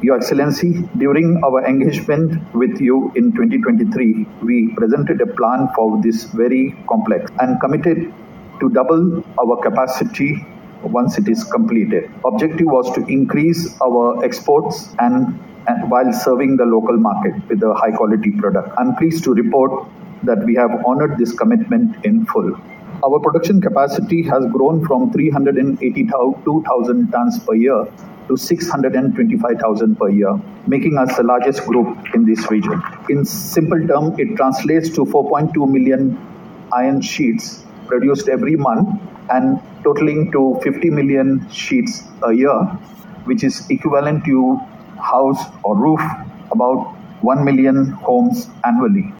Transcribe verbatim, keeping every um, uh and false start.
Your Excellency, during our engagement with you in twenty twenty-three, we presented a plan for this very complex and committed to double our capacity once it is completed. Objective was to increase our exports and, and while serving the local market with a high quality product. I'm pleased to report that we have honored this commitment in full. Our production capacity has grown from three hundred eighty-two thousand tons per year to six hundred twenty-five thousand per year, making us the largest group in this region. In simple terms, it translates to four point two million iron sheets produced every month and totaling to fifty million sheets a year, which is equivalent to house or roof about one million homes annually.